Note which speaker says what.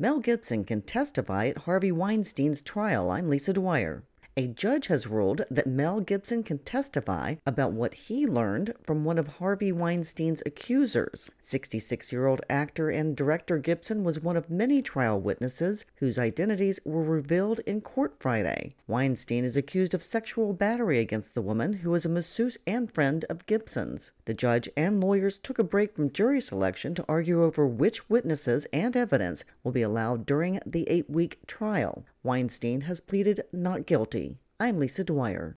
Speaker 1: Mel Gibson can testify at Harvey Weinstein's trial. I'm Lisa Dwyer. A judge has ruled that Mel Gibson can testify about what he learned from one of Harvey Weinstein's accusers. 66-year-old actor and director Gibson was one of many trial witnesses whose identities were revealed in court Friday. Weinstein is accused of sexual battery against the woman who was a masseuse and friend of Gibson's. The judge and lawyers took a break from jury selection to argue over which witnesses and evidence will be allowed during the 8-week trial. Weinstein has pleaded not guilty. I'm Lisa Dwyer.